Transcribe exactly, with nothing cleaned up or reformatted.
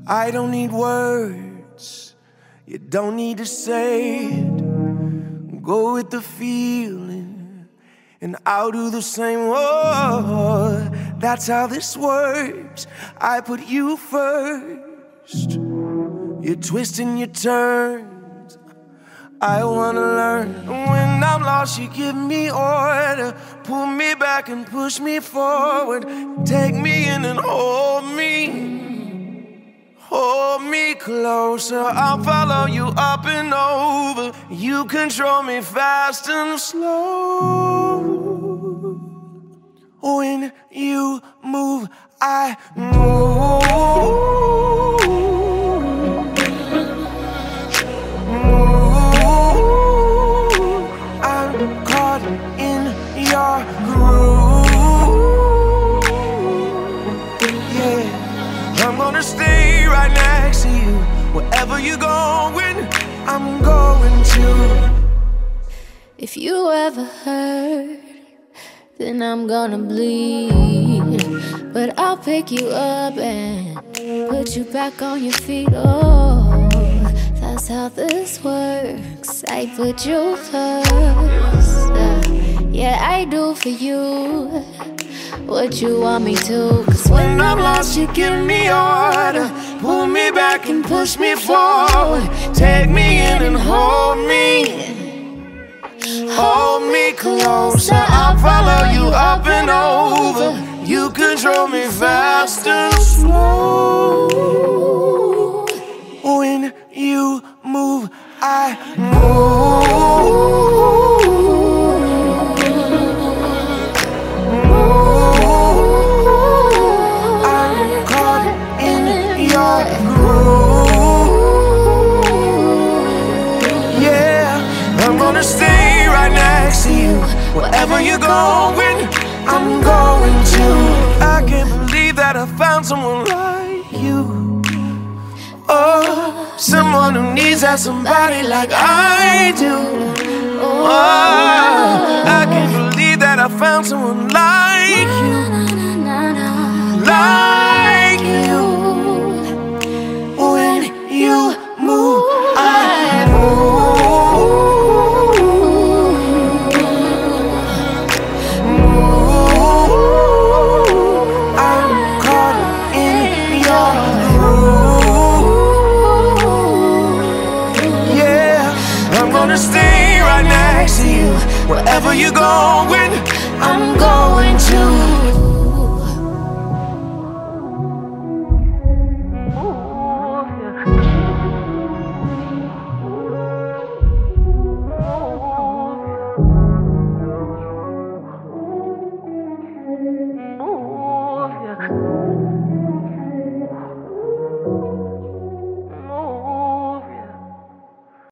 I don't need words, you don't need to say it. Go with the feeling, and I'll do the same. Oh, that's how this works. I put you first. You're twisting your turns. I wanna learn. When I'm lost, you give me order. Pull me back and push me forward. Take me in and hold me. Hold me closer, I'll follow you up and over. You control me fast and slow. When you move, I move. Move. I'm caught in your groove. Yeah, I'm gonna stay right next to you. Wherever you're going, I'm going to. If you ever hurt, then I'm gonna bleed. But I'll pick you up and put you back on your feet. Oh, that's how this works. I put you first. uh, Yeah, I do for you what you want me to. Cause when I'm lost, you give me order. Pull me back and push me forward. Take me in and hold me. Hold me closer, I'll follow you up and over. You control me fast and slow. When you move, I move. Stay right next to you. Wherever you're going, I'm going to. I can't believe that I found someone like you. Oh, someone who needs that somebody like I do. Oh, I can't believe that I found someone like you. Like you. When you move, I move. Stay right next to you. Wherever you're going, I'm going to.